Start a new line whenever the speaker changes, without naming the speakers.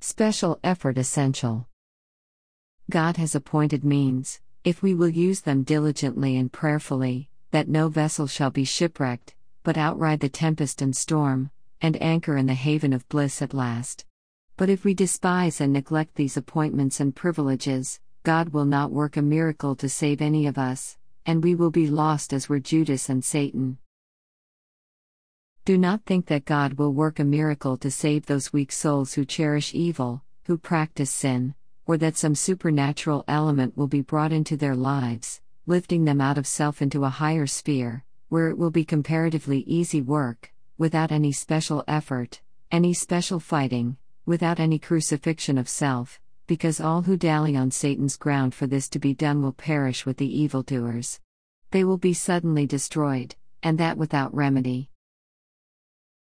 Special effort essential. God has appointed means, if we will use them diligently and prayerfully, that no vessel shall be shipwrecked, but outride the tempest and storm, and anchor in the haven of bliss at last. But if we despise and neglect these appointments and privileges, God will not work a miracle to save any of us, and we will be lost as were Judas and Satan. Do not think that God will work a miracle to save those weak souls who cherish evil, who practice sin, or that some supernatural element will be brought into their lives, lifting them out of self into a higher sphere, where it will be comparatively easy work, without any special effort, any special fighting, without any crucifixion of self, because all who dally on Satan's ground for this to be done will perish with the evildoers. They will be suddenly destroyed, and that without remedy.